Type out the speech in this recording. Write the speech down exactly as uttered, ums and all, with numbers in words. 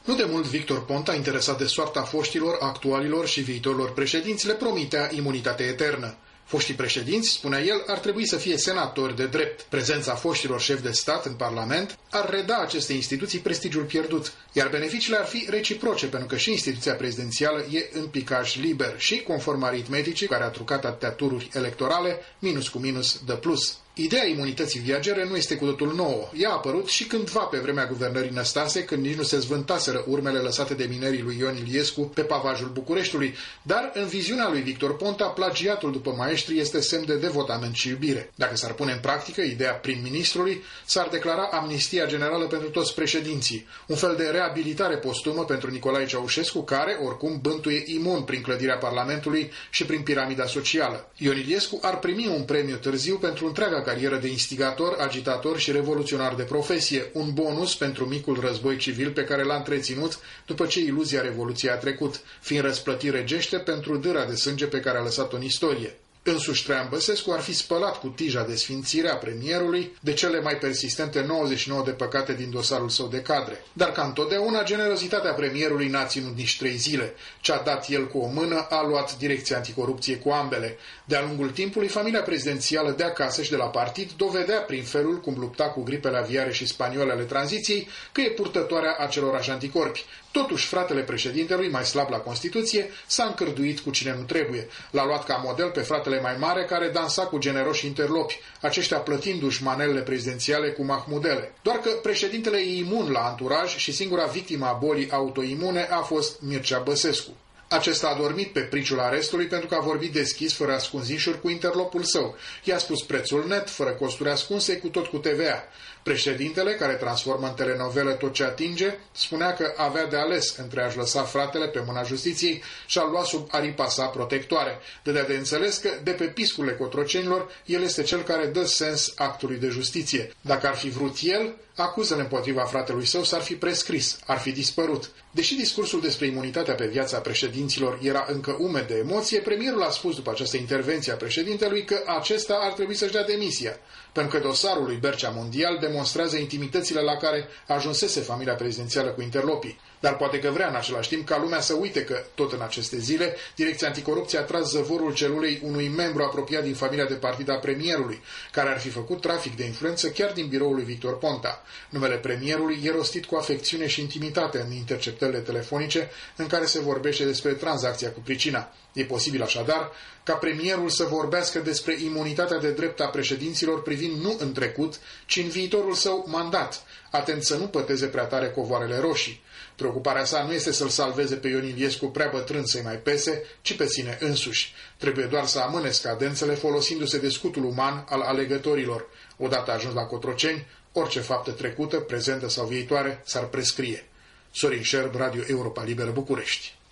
Nu de mult, Victor Ponta, interesat de soarta foștilor, actualilor și viitorilor președinți, le promitea imunitate eternă. Foștii președinți, spunea el, ar trebui să fie senatori de drept. Prezența foștilor șefi de stat în Parlament ar reda acestei instituții prestigiul pierdut, iar beneficiile ar fi reciproce, pentru că și instituția prezidențială e în picaj liber și, conform aritmeticii care a trucat atâtea tururi electorale, minus cu minus dă plus. Ideea imunității viagere nu este cu totul nouă. Ea a apărut și cândva pe vremea guvernării Năstase, când nici nu se zvântaseră urmele lăsate de minerii lui Ion Iliescu pe pavajul Bucureștiului, dar în viziunea lui Victor Ponta, plagiatul după maestri este semn de devotament și iubire. Dacă s-ar pune în practică ideea prim-ministrului, s-ar declara amnistia generală pentru toți președinții, un fel de reabilitare postumă pentru Nicolae Ceaușescu, care, oricum, bântuie imun prin clădirea Parlamentului și prin piramida socială. Ion Iliescu ar primi un premiu târziu pentru întreaga carieră de instigator, agitator și revoluționar de profesie, un bonus pentru micul război civil pe care l-a întreținut după ce iluzia Revoluției a trecut, fiind răsplătit regește pentru dâra de sânge pe care a lăsat-o în istorie. Însuși Traian Băsescu ar fi spălat cu tija de sfințire a premierului de cele mai persistente nouăzeci și nouă de păcate din dosarul său de cadre. Dar ca întotdeauna, generozitatea premierului n-a ținut nici trei zile. Ce-a dat el cu o mână a luat direcția anticorupție cu ambele. De-a lungul timpului, familia prezidențială de acasă și de la partid dovedea prin felul cum lupta cu gripele aviare și spaniole ale tranziției că e purtătoarea acelorași anticorpi. Totuși, fratele președintelui, mai slab la Constituție, s-a încărduit cu cine nu trebuie. L-a luat ca model pe fratele mai mare, care dansa cu generoși interlopi, aceștia plătindu-și manelele prezidențiale cu mahmudele. Doar că președintele e imun la anturaj și singura victimă a bolii autoimune a fost Mircea Băsescu. Acesta a dormit pe priciul arestului pentru că a vorbit deschis, fără ascunzișuri, cu interlopul său. I-a spus prețul net, fără costuri ascunse, cu tot cu T V A. Președintele, care transformă în telenovelă tot ce atinge, spunea că avea de ales între a-și lăsa fratele pe mâna justiției și a-l lua sub aripa sa protectoare. Dădea de înțeles că, de pe piscurile cotrocenilor, el este cel care dă sens actului de justiție. Dacă ar fi vrut el, acuzele împotriva fratelui său s-ar fi prescris, ar fi dispărut. Deși discursul despre imunitatea pe viața președinților era încă umed de emoție, premierul a spus după această intervenție a președintelui că acesta ar trebui să-și dea demisia, pentru că dosarul lui Bercea Mondial demonstrează intimitățile la care ajunsese familia prezidențială cu interlopii. Dar poate că vrea în același timp ca lumea să uite că, tot în aceste zile, Direcția Anticorupție a tras zăvorul celulei unui membru apropiat din familia de partid a premierului, care ar fi făcut trafic de influență chiar din biroul lui Victor Ponta. Numele premierului e rostit cu afecțiune și intimitate în interceptările telefonice în care se vorbește despre tranzacția cu pricina. E posibil așadar ca premierul să vorbească despre imunitatea de drept a președinților privind nu în trecut, ci în viitorul său mandat, atent să nu păteze prea tare covoarele roșii. Preocuparea sa nu este să-l salveze pe Ion Iliescu prea bătrân să-i mai pese, ci pe sine însuși. Trebuie doar să amâne scadențele folosindu-se de scutul uman al alegătorilor. Odată ajuns la Cotroceni, orice faptă trecută, prezentă sau viitoare s-ar prescrie. Sorin Șerb, Radio Europa Liberă, București.